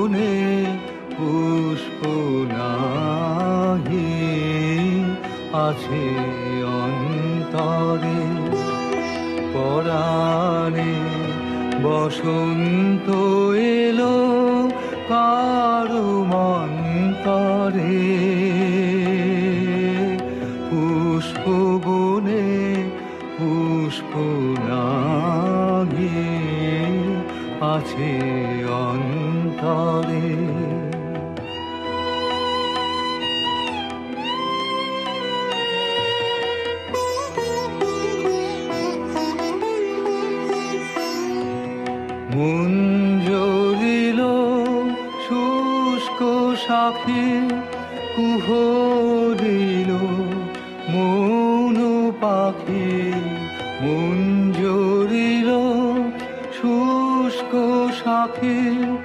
বনে পুষ্প নাহি আছে অন্তরে, পরাণে বসন্ত এলো কারো মন্তরে। পুষ্প বনে পুষ্প নাহি আছে অন্তরে। মঞ্জরিল শুষ্ক শাখে কুহরিল মৌন পাখি। মঞ্জরিল শুষ্ক শাখে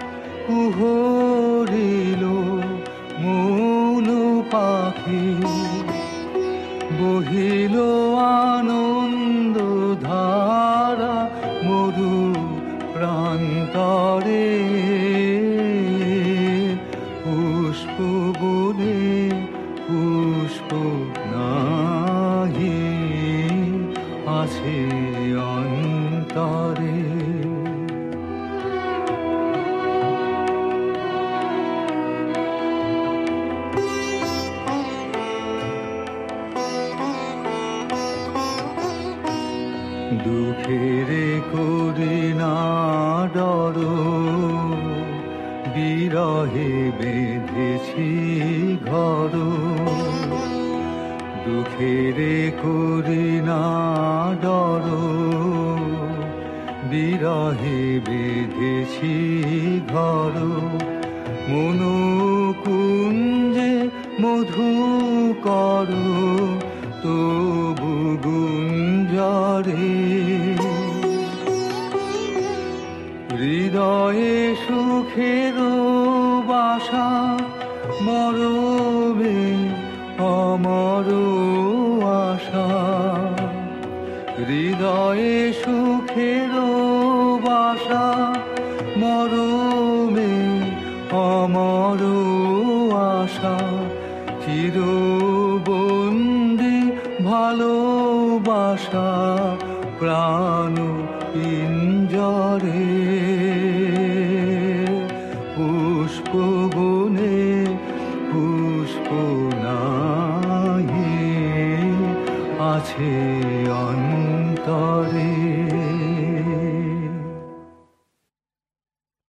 কুহরিল মৌন পাখি। বহিল আনন্দ ধারা মরু প্রান্তরে। পুষ্প বনে পুষ্প নাহি আছে অন্তরে। দুঃখের করি না ডর, বিরহে বেঁধেছি ঘর। দুঃখের করি না ডর, বিরহে বেঁধেছি ঘর। মনোকুঞ্জে মধু কর তবু গুঞ্জরে। হৃদয়ে সুখের বাসা মরমে অমর আশা। হৃদয়ে সুখের বাসা মরমে অমর আশা। চিরবন্দি ভালোবাসা প্রাণ পিঞ্জরে। পুষ্প বনে পুষ্প নাহি আছে অন্তরে।